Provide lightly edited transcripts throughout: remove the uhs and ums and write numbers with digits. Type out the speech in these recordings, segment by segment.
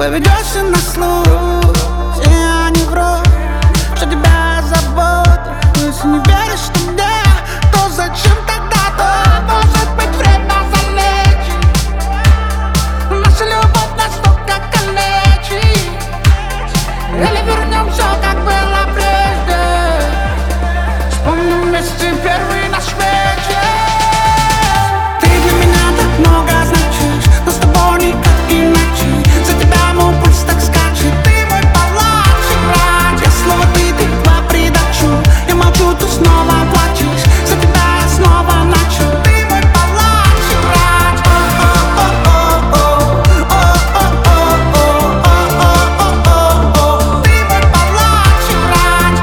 бы ведешься на слух, я не вру, что тебя забота. Но если не веришь тогда, то зачем тогда-то? Может быть, время залечит наша любовь настолько калечит. Или вернем все, как было прежде. Вспомним вместе первый наш вечер. Ты для меня так много значишь, но с тобой никак иначе. За тебя мой пульс так скачет. Ты мой палач, врач. Я слово ты два придачу. Я молчу, ты снова плачешь. За тебя я снова начал. Ты мой палач, врач. Ты мой палач, врач.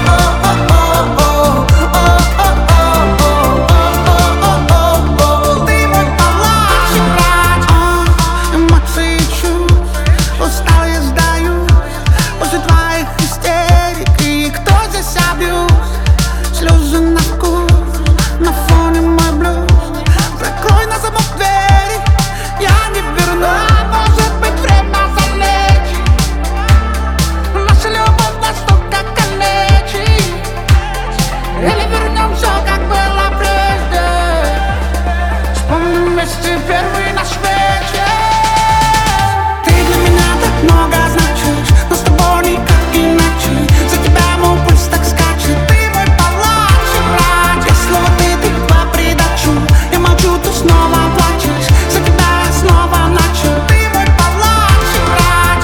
Ты мой палач, врач. Эмоции чувств, устал я сдаюсь после твоих истерик. И кто здесь абьюз? Слезы на вкус, на фоне мой блюз. Закрой на замок двери, я не верну. Может быть, время залечит наша любовь настолько калечит. Или вернем все, как было прежде. Вспомним вместе первый наш вечер. Ты для меня так много значишь, но с тобой никак иначе. За тебя мой пульс так скачет. Ты мой палач, врач. Я слово ты два придачу. Я молчу, ты снова плачешь. За тебя я снова начал. Ты мой палач, врач.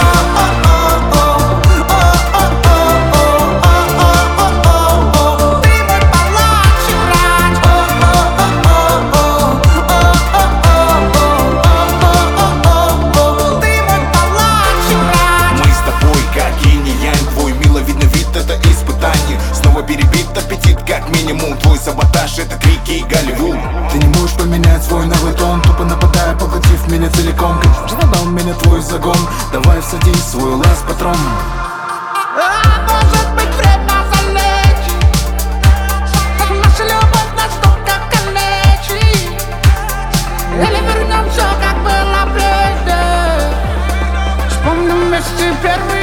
Ты мой палач, врач. Ты мой палач, врач. Мы с тобой как инь и янь. Твой миловидный вид — это испытание. Снова перебит аппетит как минимум. Твой саботаж — это крики и Голливуд. Ты не можешь поменять свой наглый тон, тупо нападая, поглотив меня целиком. Конечно, задал меня твой загон. Давай всади свой лаз, патрон. Может быть, время залечит наша любовь настолько калечит. Или вернем все, как было прежде. Вспомним вместе первый